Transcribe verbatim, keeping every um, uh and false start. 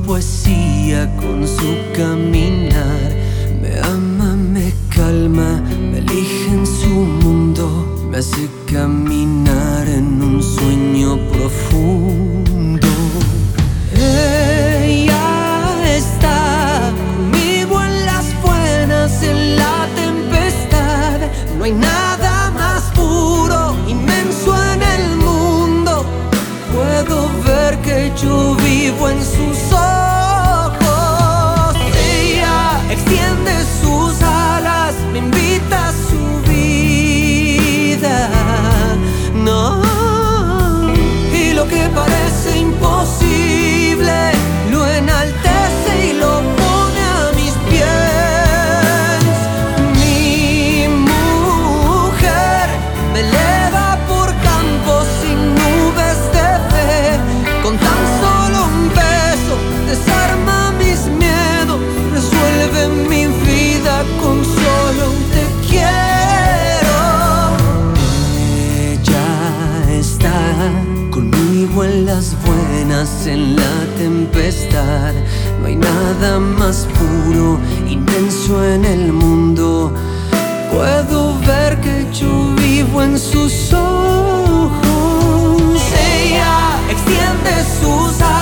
poesía con su caminar. Me ama, me calma, me elige en su mundo, me hace caminar en un sueño profundo. Ella está conmigo en las buenas, en la tempestad. No hay nada más puro, inmenso en el mundo. Puedo ver que yo vivo en sus ojos. Ella extiende sus alas, me invita a su vida. No, y lo que parece imposible lo enaltece y lo pone a mis pies. Mi mujer me eleva por campos sin nubes de fe. Con tan solo un beso desarma mis miedos, resuelve mi vida con solo un te quiero. Ella está conmigo en las buenas, en la tempestad. No hay nada más puro, inmenso en el mundo. Puedo ver que yo vivo en sus ojos. Ella extiende sus alas,